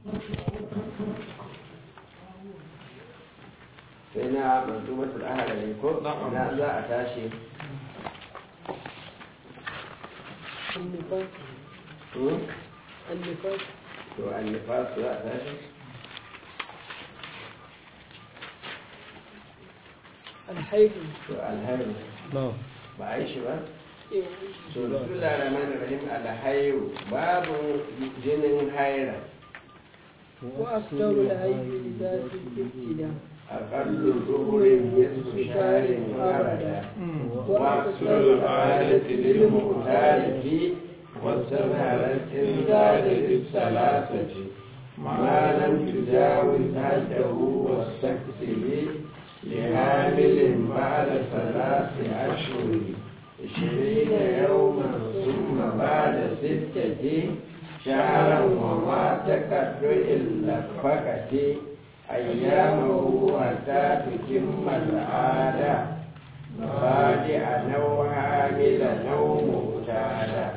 sai na manzumatul ahalari ko na za a tashi النفاس النفاس to annifas za a tashi الحيض to alhairu ba a yi shi ba to bismillah rahman rahim alhairu babu jinin haira وأكثر الحيض لذات الابتداء أقل ظهر نصف شهر أبدا وأكثر العادة للمختار في واستظهرت إن زاد للثلاثة ما لم تجاوز حده واستكسب لحامل بعد 3 أشهر 20 يوما ثم بعد 6 شهرا وما تكدر إلا فقط أيامه حتى تتم العادة بادئا أو حاملا أو مبتادا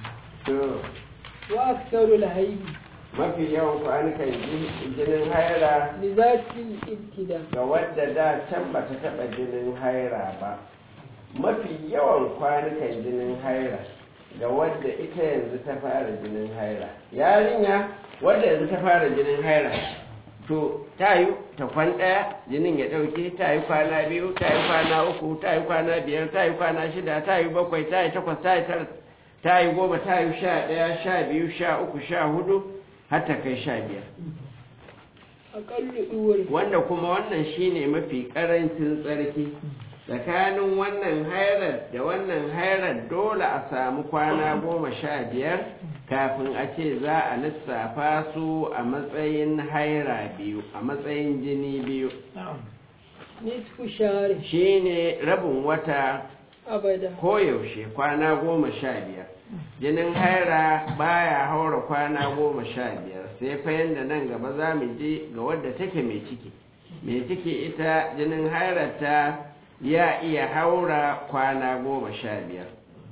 وأكثر الحيض mafi yawan kwanukan jinin haira لذات الابتداء ga wadda da can ba ta taɓa jinin haira ba mafi yawan kwanukan jinin haira ga wadda ita yanzu ta fara jinin haira yarinya wadda yanzu ta fara jinin haira to ta yi ta kwan ɗaya jinin ya ɗauke ta yi kwana 2 ta yi kwana 3 ta yi kwana 5 ta yi kwana 6 ta yi 7 ta yi 8 ta yi 9 ta yi 10 ta yi 11 12 13 14 har ta kai 15 أقل أول wanda kuma wannan shine mafi karancin tsarki tsakanin wannan hairar da wannan hairar dole a samu kwana 15 kafin a ce za a lissafa su a matsayin haira biyu a matsayin jini biyu نصف شهر shine rabin wata أبدا koyaushe kwana 15 jinin haira baya haura kwana 15 sai fa yanda nan gaba za mu je ga wadda take mai ciki ita jinin hairarta ya iya haura kwana 15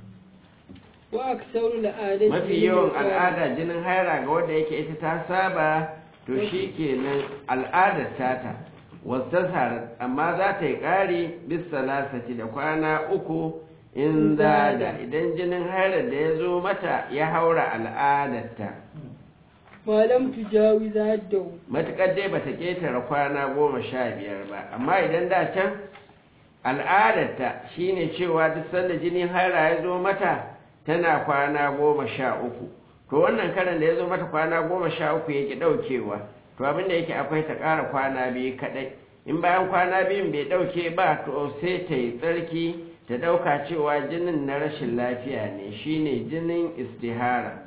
وأكثر العادة mafi yawan al'ada jinin haira ga wadda yake ita ta saba to shi kenan al'adar tata wasu amma za ta yi ƙari bisa lasati da kwana 3 in zada idan jinin hairar da ya zo mata ya haura al'adarta ما لم تجاوز حده matuƙar dai bata ƙetare kwana 15 ba amma idan da can al'adarta shine cewa duk sanda jinin haira ya zo mata tana kwana 13 to wannan karan da ya zo mata kwana 13 yake ɗaukewa to abinda yake akwai ta ƙara kwana 2 kaɗai in bayan kwana 2 bai ɗauke ba to sai ta yi tsarki ta ɗauka cewa jinin na rashin lafiya ne shine jinin istihara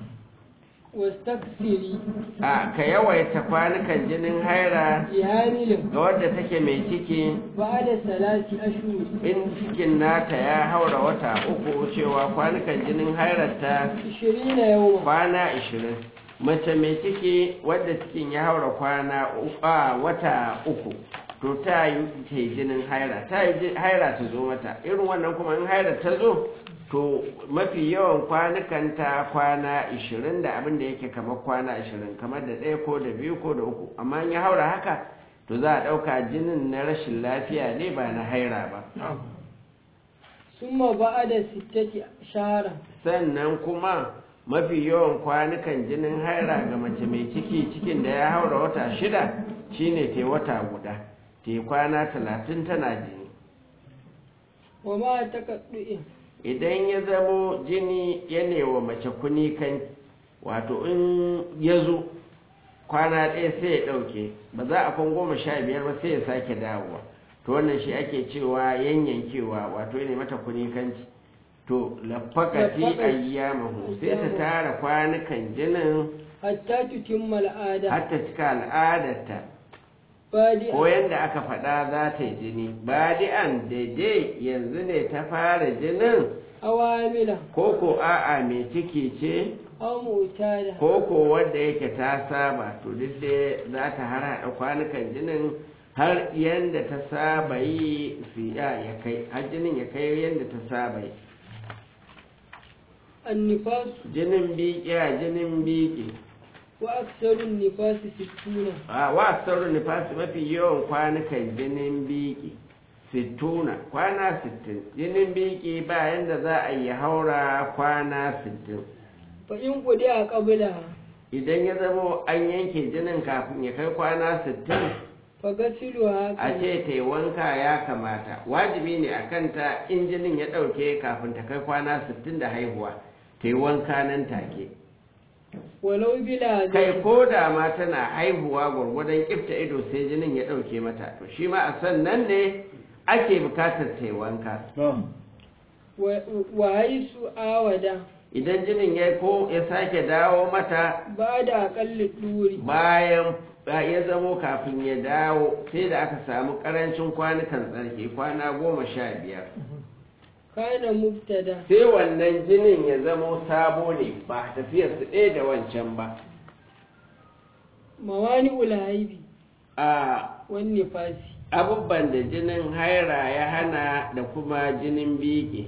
واستكثري a ka yawaita kwanukan jinin haira لحامل ga wadda take mai ciki بعد 3 أشهر in cikin nata ya haura wata 3 cewa kwanukan jinin hairarta 20 يوما kwana 20 mace mai ciki wadda cikin ya haura kwana wata 3 to ta yi ta yi jinin haira ta yi haira ta zo mata irin wannan kuma in haira ta zo to mafi yawan kwanukan ta kwana 20 da abin da yake kamar kwana 20 kamar da 1 ko da 2 ko da 3 amma in ya haura haka to za a ɗauka jinin na rashin lafiya ne ba na haira ba ثم بعد 6 شهرا sannan kuma mafi yawan kwanukan jinin haira ga mace mai ciki cikin da ya haura wata 6 shine te wata guda te kwana 30 tana jini وما تقطع idan ya zamo jini ya wa mace kunikan wato in ya zo kwana ɗaya sai ya ɗauke ba za a kwan 15 ba sai ya sake dawowa to wannan shi ake cewa yanyankewa wato ne mata kunikanci to lafakati ayyamahu sai ta tara kwanukan jinin حتى تتم العادة har ta cika al'adarta ko بادئا yadda aka faɗa za ta yi jini badi'an daidai yanzu ne ta fara jinin أو عاملة ko ko a'a mai ciki ce أو معتادة ko ko wanda yake ta saba to duk da za ta har haɗa kwanukan jinin har yadda ta saba yi ya kai har jinin ya kai yadda ta saba yi النفاس jinin biki وأكثر النفاس 60. wa sauran nifasi mafi yawan kwanukan jinin biki 60 kwana 60 jinin biki bayan da za a yi haura kwana 60 فإن قدع قبلها idan ya zamo an yanke jinin kafin ya kai kwana 60 فغسلها a ce ta yi wanka ya kamata wajibi ne a kanta in jinin ya ɗauke kafin ta kai kwana 60 da haihuwa ta yi wanka nan take ولو بلا kai دم ko da ma tana haihuwa gwargwadon kifta ido sai jinin ya ɗauke mata to shi ma a sannan ne ake bukatar ta yi wanka وحيث آود idan jinin ya sake dawo mata بعد أقل الدور bayan ya zamo kafin ya dawo sai da aka samu karancin kwanukan tsarki kwana 15 كان مبتدا sai wannan jinin ya zamo sabo ne ba tafiyar su ɗaya da wancan ba موانع العيب a والنفاس abubban da jinin haira ya hana da kuma jinin biki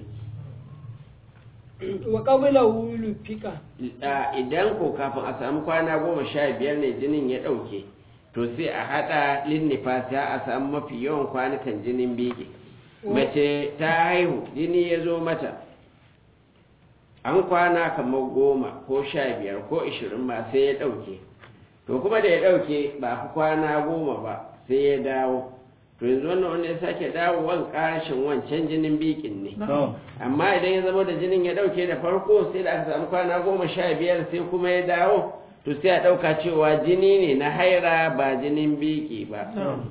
وقبله لفك idan ko kafin a samu kwana 15 ne jinin ya ɗauke to sai a haɗa linnifasi a samu mafi yawan kwanukan jinin biki mace ta haihu jini ya zo mata an kwana kamar 10 ko 15 ko 20 ma sai ya ɗauke to kuma da ya ɗauke ba fi kwana 10 ba sai ya dawo to yanzu wannan wanda ya sake dawowan ƙarshen wancan jinin bikin ne amma idan ya zama da jinin ya ɗauke da farko sai da aka samu kwana 15 sai kuma ya dawo to sai a ɗauka cewa jini ne na haira ba jinin biki ba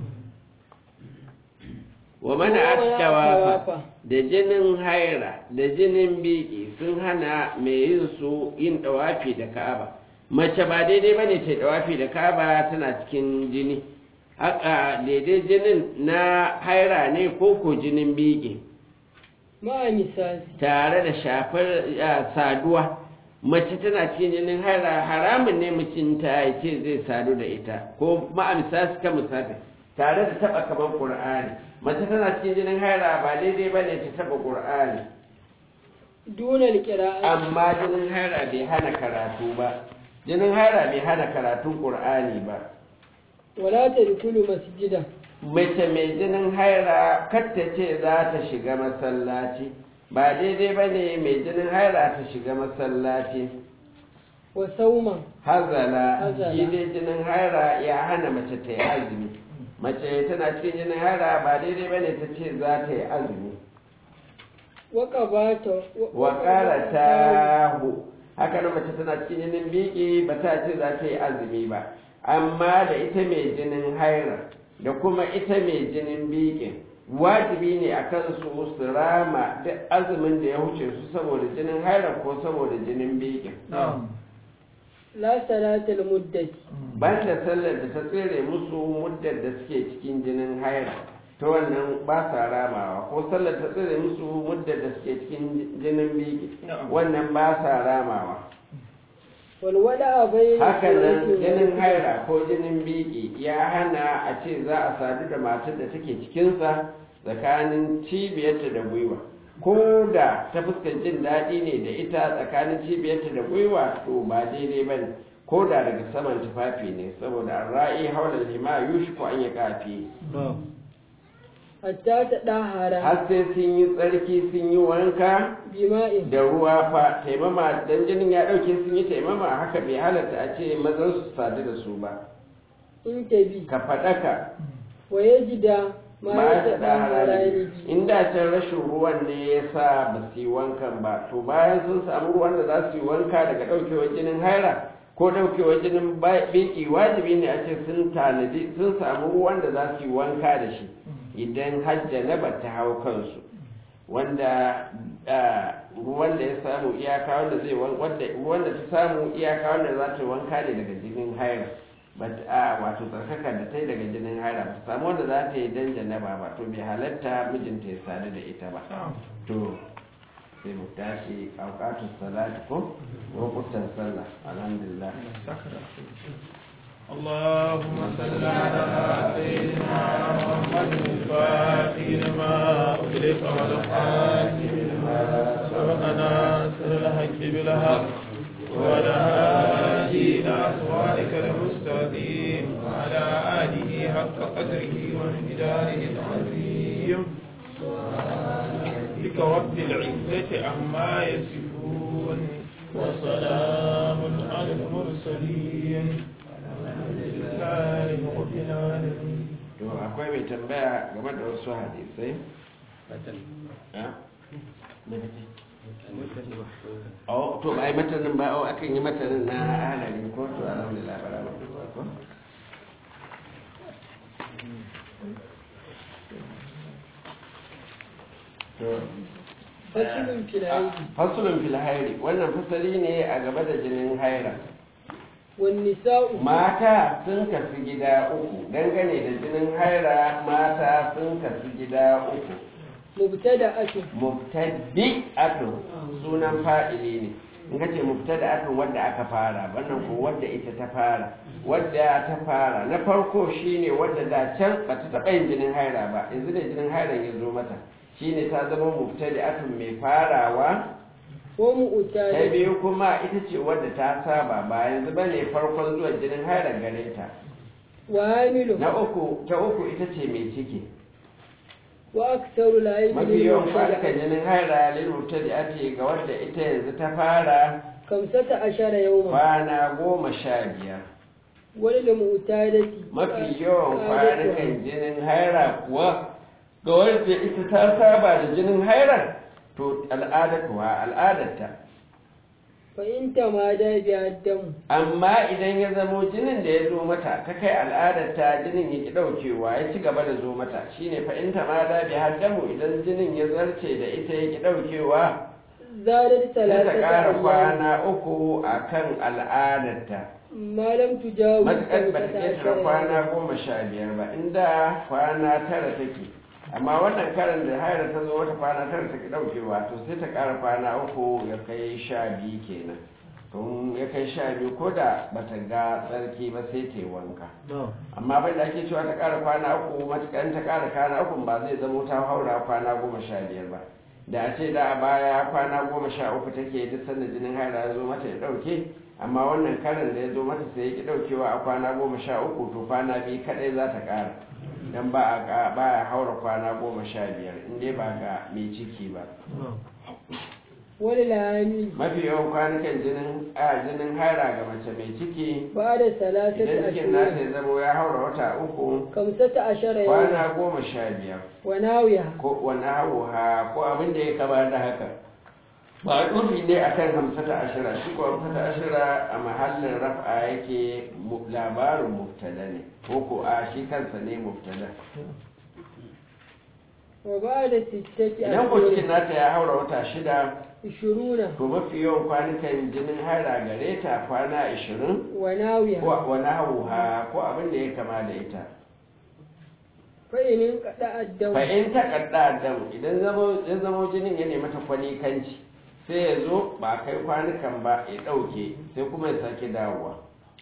wa mana attawafa da jinin haira da jinin biki sun hana mai yin su yin dawafi da ka'aba mace ba daidai bane ta dawafi da ka'aba tana cikin jini haka daidai jinin na haira ne ko ko jinin biki مع مساس tare da shafar saduwa mace tana cikin jinin haira haramun ne mutunta ya ce zai sadu da ita ko ma'a misasi ka musafi tare da taba kaman qur'ani mace tana cikin jinin haira ba daidai bane ta taba qur'ani دون القراءة amma jinin haira bai hana karatu ba jinin haira bai hana karatun qur'ani ba ولا تدخل مسجدا mace mai jinin haira kar ta ce za ta shiga masallaci ba daidai bane mai jinin haira ta shiga masallaci وصوما hazala shi dai jinin haira ya hana mace ta yi azumi mace tana cikin jinin haira ba daidai bane ta ce za ta yi azumi وقبات wa ta hu haka nan mace tana cikin jinin biki ba ta ce za ta yi azumi ba amma da ita mai jinin haira da kuma ita mai jinin bikin wajibi ne a kan su su rama duk azumin da ya wuce su saboda jinin haira ko saboda jinin bikin لا صلاة المدة ban da sallar da ta tsere musu muddar da suke cikin jinin haira ta wannan ba sa ramawa ko sallar ta tsere musu muddar da suke cikin jinin biki wannan ba sa ramawa والولاء بين haka nan الزوج jinin والزوج. haira ko jinin biki ya hana a ce za a sadu da matar da take cikinsa tsakanin cibiyarta da gwiwa ko da ta fuskar jin daɗi ne da ita tsakanin cibiyarta da gwiwa to ba daidai ba ne ko da daga saman tufafi ne saboda ra'i haula lima yushku an ya kafi حتى تدهر har sai sun yi tsarki sun yi wanka بماء da ruwa fa taimama dan jinin ya dauke sun yi taimama haka bai halatta a ce mazan su sadu da su ba انتبه ka faɗaka ويجد ما ba ta da يتدهران halali به inda can rashin ruwan ne ya sa ba su yi wankan ba to bayan sun samu ruwan da za su yi wanka daga ɗaukewar jinin haira ko ɗaukewar jinin biki wajibi ne a ce sun tanadi sun samu ruwan da za su yi wanka da shi idan hajja na ba ta hau kansu wanda ruwan da ya samu iyaka wanda zai wanda ruwan da ta samu iyaka wanda za ta wanka ne daga jinin haira wato tsarkaka da ta yi daga jinin haira ba samu wanda za ta yi dan janaba ba to bai halatta mijinta ya sadu da ita ba to sai mu tashi auqatus salati ko lokutan sallah alhamdulillah اللهم صل على سيدنا محمد الفاتح لما أغلق والخاتم لما سبقنا سر الحق بالحق وعلى آله إلى أصوات حق قدره ومقداره العظيم بك رب العزة عما يصفون وسلام على المرسلين الحمد لله رب العالمين. to akwai mai tambaya game da wasu hadisai to ba yi matanin ba akan yi matanin na halari ko to alhamdulillah bara mutu ba ko fasulun fil hairi wannan fasali ne a gaba da jinin haira والنساء mata sun kasu gida uku dangane da jinin haira mata sun kasu gida uku مبتدأة mubtadi'atu sunan fa'ili ne in kace mubtada'atu wanda aka fara wannan ko wanda ita ta fara wanda ta fara na farko shine wanda da can bata taba yin jinin haira ba yanzu da jinin hairan ya zo mata shine ta zama mubtadi'atu mai farawa ta ومؤتادة biyu kuma ita ce wadda ta saba ba yanzu bane farkon zuwa jinin hairan gare ta وعامل na uku ta uku ita ce mai ciki وأكثر العلم mafi yawan kwanukan للمبتدأة jinin haira lilmubtadi'ati ga wadda ita yanzu ta fara 15 يوما kwana 15 وللمؤتادة mafi yawan kwanukan jinin haira kuwa ga wadda ita ta saba da jinin haira to al'adarta فإن تمادى بها الدم amma idan ya zamo jinin da ya zo mata ta kai al'adarta jinin ya ki daukewa ya ci gaba da zo mata shine fa in tamada bi haddamu idan jinin ya zarce da ita ya ki daukewa زادت sai ta 3 ƙara أيام kwana uku akan al'adarta ما لم تجاوز matuƙar ba ta ƙetare 15 kwana يوما 15 ba inda kwana 9 take amma wannan karan da haira ta zo wata kwana 9 take daukewa to sai ta ƙara kwana uku ya kai 12 kenan tun ya kai 12 ko da bata ga tsarki ba sai ta yi wanka amma bai da ake cewa ta ƙara kwana uku matuƙar ta ƙara kwana uku ba zai zamo ta haura kwana 15 ba da a ce da a baya kwana 13 take duk sanda jinin haira ya zo mata ya ɗauke amma wannan karin da ya zo mata sai ya ki ɗaukewa a kwana 13 to kwana 2 kaɗai za ta ƙara don ba ya haura kwana 15 in dai ba ga mai ciki ba وللعامل mafi yawan kwanukan jinin haira ga mace mai ciki بعد 3 idan cikin nata أشهر ya zama ya haura wata uku 15 يوما kwana 15 وناويها ko wani hauha ko abin da ya kama da haka ba a ɗufi ne a kan 15 shi ko 15 a mahallin raf'a yake labarin mubtada ne ko a shi kansa ne mubtada وبعد 6 idan ko cikin أشهر nata ya haura wata 6 20 to mafi yawan kwanukan jinin haira gare ta kwana 20 وناويها ko wani hauha ko abin da ya kama da ita فإن انقطع الدم fa'in ta kadda dam idan ya zama jinin ya nemi ta kwanikanci sai ya zo ba kai kwanukan ba ya ɗauke sai kuma ya sake dawowa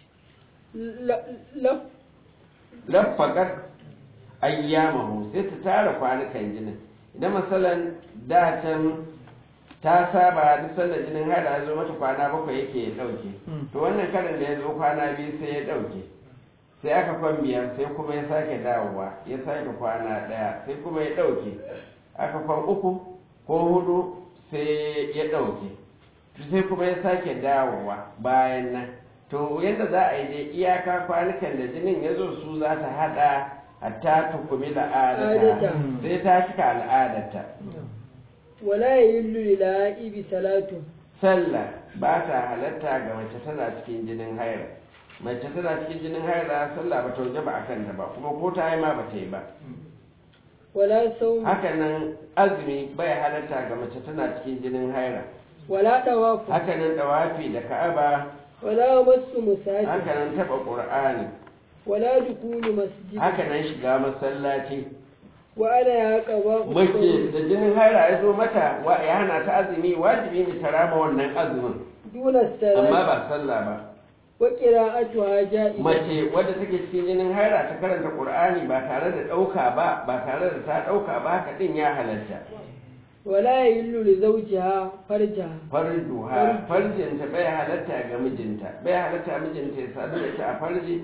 lafakar ayyamahu sai ta tara kwanukan jinin idan masalan dacen ta saba duk sanda jinin haida ya zo mata kwana 7 yake ya ɗauke to wannan karin da ya zo kwana 2 sai ya ɗauke sai aka kwan 5 sai kuma ya sake dawowa ya sake kwana 1 sai kuma ya ɗauke aka kwan 3 ko 4 sai ya ɗauke sai kuma ya sake dawowa bayan nan to yadda za a yi dai iyaka kwanukan da jinin ya zo su za ta haɗa hatta tukumi al'adata sai ta cika al'adarta ولا يحل للعائب صلاة sallah ba ta halatta ga mace tana cikin jinin haira mace tana cikin jinin haira sallah ba ta waje ba a kanta ba kuma ko ta yi ma ba ta yi ba ولا صوم hakanan azumi bai halatta ga mace tana cikin jinin haira ولا طواف hakanan dawafi da ka'aba ولا مس مساجد hakanan taba qur'ani ولا دخول مسجد hakanan shiga masallaci وأنا يا قضاء mace da jinin haira ya zo mata ya hana ta azumi wajibi ne ta rama wannan azumin دون amma الصلاة ba sallah ba وقراءتها جائزة mace wadda take cikin jinin haira ta karanta qur'ani ba tare da dauka ba tare da ta dauka ba haka din ya halatta ولا يحل لزوجها فرجها farduha farjinta bai halatta ga mijinta bai halatta mijinta ya sadu da ita a farji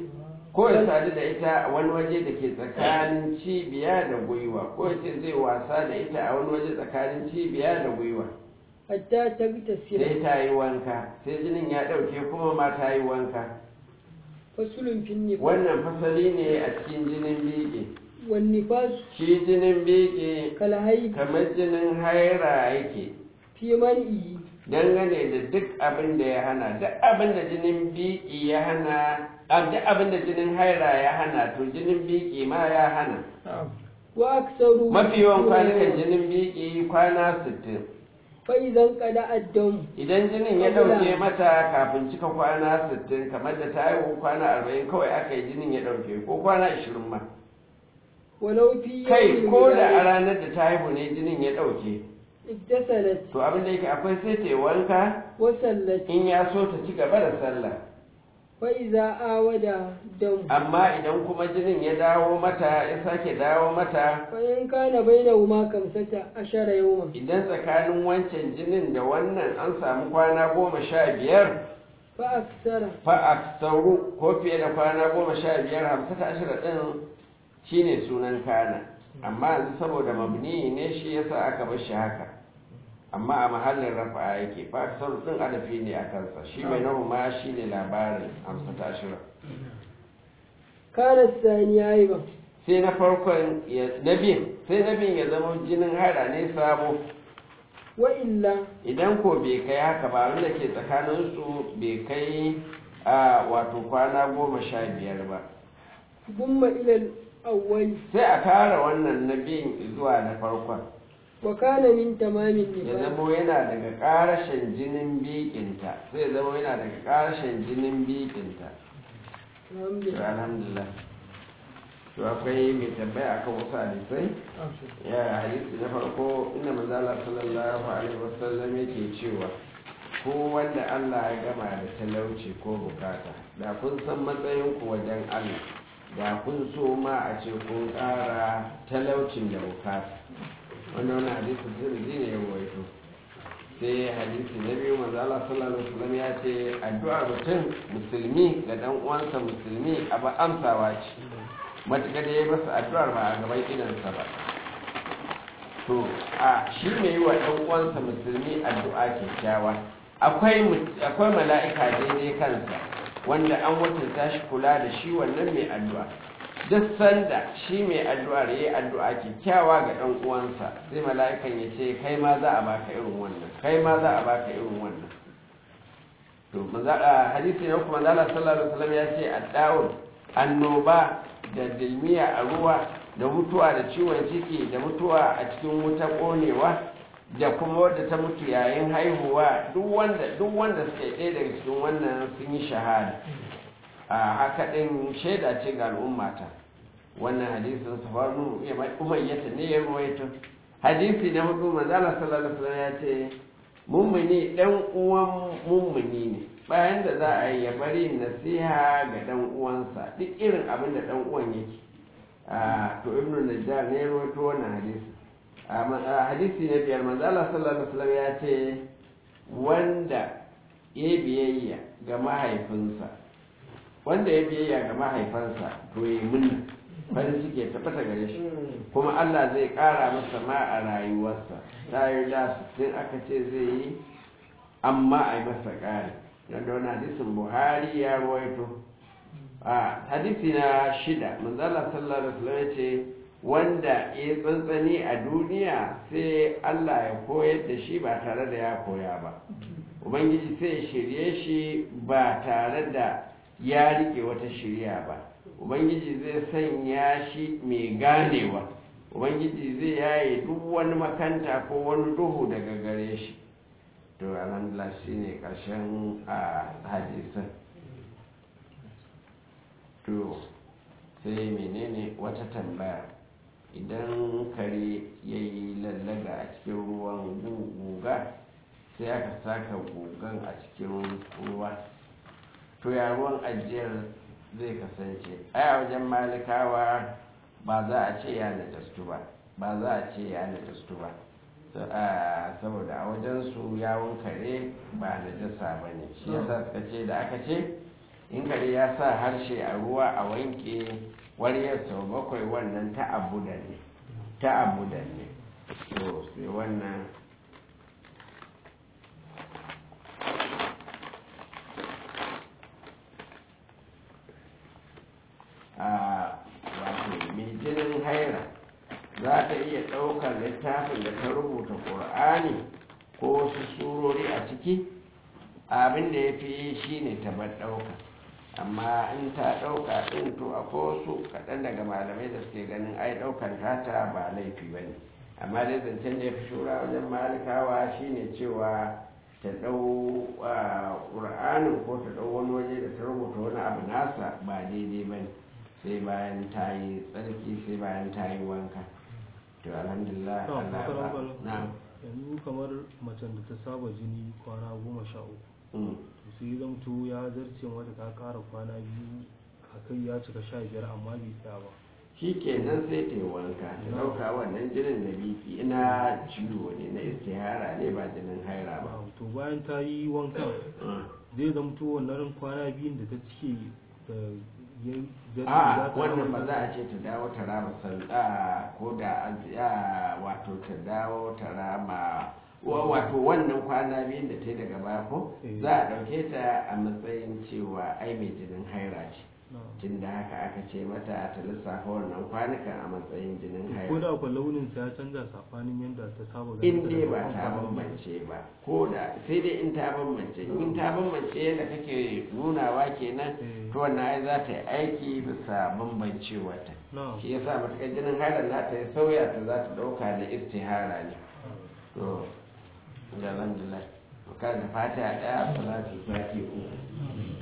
ko ya sadu da ita a wani waje da ke tsakanin cibiya da gwiwa ko ya ce zai wasa da ita a wani waje tsakanin cibiya da gwiwa hatta tagtasila sai ta yi wanka sai jinin ya ɗauke kuma ma ta yi wanka. fasulun fin nifas Wannan fasali ne a cikin jinin biki. wan nifas Shi jinin biki kal hayd kamar jinin haira yake fi man'i dangane da duk abin da ya hana, duk abin da jinin biki ya hana, duk abin da jinin haira ya hana to jinin biki ma ya hana. wa aksaru Mafi yawan kwanukan jinin biki kwana 60. fa idan qada addam Idan jinin ya ɗauke mata kafin cika kwana 60 kamar da ta haihu kwana 40 kawai aka yi jinin ya ɗauke ko kwana 20 ma. walau fi Kai ko da a yawmin ranar da ta haihu ne jinin ya ɗauke. iktasalat To abin da yake akwai sai ta yi wanka wa sallat in ya so ta ci gaba da sallah. fa iza awada dam Amma idan kuma jinin ya dawo mata ya sake dawo mata fa in kana bainahuma kamsata ashara yawman idan tsakanin wancan jinin da wannan an samu kwana 15 fa aksara fa aksaru ko fiye da kwana 15 15 din shine sunan kana amma yanzu saboda mabni ne shi yasa aka bar shi haka amma a mahallin rafa'a yake fa aksaru din adafi ne a kansa shi mai nahu ma shine labarin 15 kana sani aiba sai na farkon na biyun sai na biyun ya zama jinin haira ne sabo wa illa idan ko bai kai haka ba wanda ke tsakaninsu bai kai a wato kwana 15 ba gumma ila al-awwal sai a kara wannan na biyun zuwa na farkon wa kana min tamamin ya nifas zama yana daga karashin jinin bikinta sai ya zama yana daga karashin jinin bikinta to alhamdulillah alhamdulillah to akwai mai tambaya akan wasu hadisai ya hadisi na farko inda manzala sallallahu alaihi wasallam yake cewa ko wanda Allah ya gama da talauci ko bukata da kun san matsayin ku wajen Allah da kun so ma a ce kun ƙara talaucin da bukata wannan hadisin tirmidhi ne ya rawaito sai hadisi na biyu manzo Allah sallallahu alaihi wasallam ya ce addu'ar mutum musulmi ga dan uwansa musulmi aba amsawa ce matuƙa da ya masa addu'ar ba a gaban idansa ba to a shi mai yi wa dan uwansa musulmi addu'a kyakkyawa akwai mala'ika daidai kansa wanda an wakilta shi kula da shi wannan mai addu'a duk sanda shi mai addu'ar yayi addu'a kyakkyawa ga dan uwansa sai mala'ikan ya ce kai ma za a baka irin wannan kai ma za a baka irin wannan to hadisi ne kuma Allah sallallahu alaihi wasallam ya ce adda'un annoba da dilmiya a ruwa da mutuwa da ciwon ciki da mutuwa a cikin wuta konewa da kuma wadda ta mutu yayin haihuwa duk wanda suke ɗaya daga cikin wannan sun yi shahada a haka ɗin shaida ce ga al'ummata wannan hadisin safarnu umayyata ne ya ruwaito hadisi na hudu manzala sallallahu alaihi wasallam ya ce mummuni dan uwan mummuni ne bayan da za a yi ya bari nasiha ga dan uwansa duk irin abin da dan uwan yake to ibnu najjar ne ya ruwaito wannan hadisi hadisi na biyar manzala sallallahu alaihi wasallam ya ce wanda ya biyayya ga mahaifinsa wanda ya biyayya ga mahaifansa to yi munna farin ciki ya tabbata gare shi kuma Allah zai ƙara masa ma a rayuwarsa tayi da 60 aka ce zai yi amma a yi masa ƙari yadda wani hadisin Buhari ya ruwaito a hadisi na 6 manzala sallallahu alaihi wasallam ya ce wanda ya tsantsani a duniya sai Allah ya koyar da shi ba tare da ya koya ba ubangiji sai ya shirye shi ba tare da ya rike wata shirya ba ubangiji zai sanya shi mai ganewa ubangiji zai yaye duk wani makanta ko wani duhu daga gare shi to alhamdulillah shine karshen a hadisan to sai menene wata tambaya idan kare ya yi lallaga a cikin ruwan guga sai aka saka gugan a cikin ruwa to ya ruwan ajiyar zai kasance a wajen malikawa ba za a ce ya najastu ba ba za a ce ya najastu ba saboda a wajen su yawon kare ba najasa ba ne shi yasa suka ce da aka ce in kare ya sa harshe a ruwa a wanke wariyar sau 7 wannan ta'abudan ne to sai wannan wato mai jinin haira za ta iya ɗaukar littafin da ta rubuta ƙur'ani ko wasu surori a ciki abin da ya fi shi ne ta bar ɗauka amma in ta ɗauka ɗin to akwai wasu kaɗan daga malamai da suke ganin ai ɗaukar tata ba laifi ba ne amma dai zancen da ya fi shura wajen malikawa shine cewa ta ɗau ƙur'anin ko ta ɗau wani waje da ta rubuta wani abu nasa ba daidai ba ne sai bayan ta yi tsarki sai bayan ta yi wanka to alhamdulillah yanzu kamar macen da ta saba jini kwana 13 sai zamto ya zarce wata ta kara kwana 2 a kai ya cika 15 amma bai tsaya ba shi kenan sai ta yi wanka ta ɗauka wannan jinin da biki ina ciwo ne na istihara ne ba jinin haira ba to bayan ta yi wanka zai zamto wannan kwana 2 da ta cike a wannan ba za a ce ta dawo ta rama sanda ko da wato ta dawo ta rama wato wannan kwana biyun da ta yi daga baya ko za a ɗauke ta a matsayin cewa ai mai jinin haira ce tun da haka aka ce mata ta lissafa wannan kwanukan a matsayin jinin haira ko da kwa launin sa ya canza safanin yadda ta saba in dai ba ta bambance ba ko da sai dai in ta bambance yadda kake nunawa kenan to wannan ai za ta yi aiki bisa bambancewarta shi yasa matakan jinin haira na ta yi sauya ta za ta ɗauka da istihara ne to alhamdulillah kan da fata ɗaya salatu sati 3